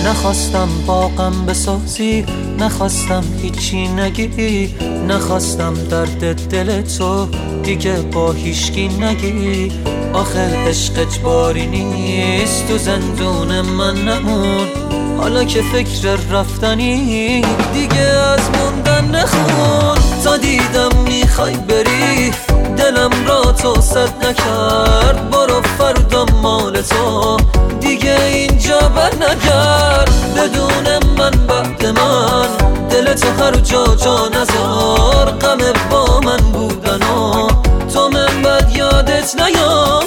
نخواستم باغم بسازی، نخواستم هیچی نگی، نخواستم درد دل تو دیگه با هیچکی نگی. آخه عشق اجباری نیست، تو زندون من نمون. حالا که فکر رفتنی دیگه از موندن نخون. تا دیدم میخوای بری دلم را تو صد نکرد. برو فردا مال تو دیگه اینجا بر نگرد. بدون من بعد من دل تو هر جا نذار. غم با من بودن و تو من بد یادت نیار.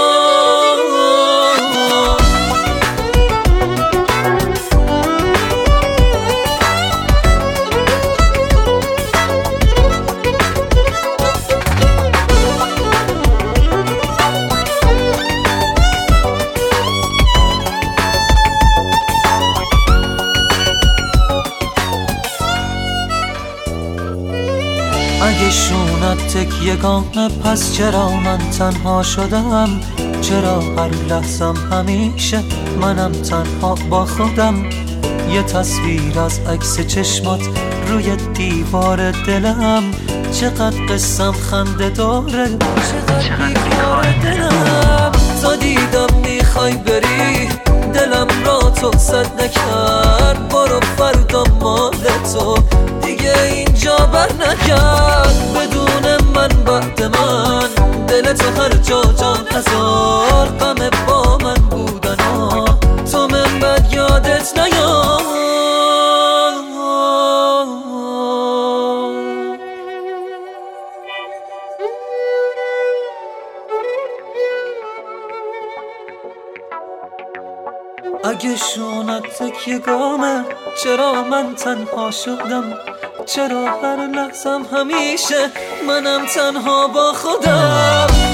اگه شونت تکیه‌گانه پس چرا من تنها شدم؟ چرا هر لحظم همیشه منم تنها با خودم؟ یه تصویر از عکس چشمات روی دیوار دلم. چقدر قصم خنده داره، چقدر بیکار دلم. تا دیدم میخوای بری دلم را تو صد نکرد. برو فردا مال تو دیگه اینجا بر نگرد. بدون من بعد من دل تو هر جا نذار. غم با من بودن و تو من بد یادت نیار. اگه شونت تکیه‌گامه چرا من تنها شدم؟ چرا هر لحظم همیشه منم تنها با خودم؟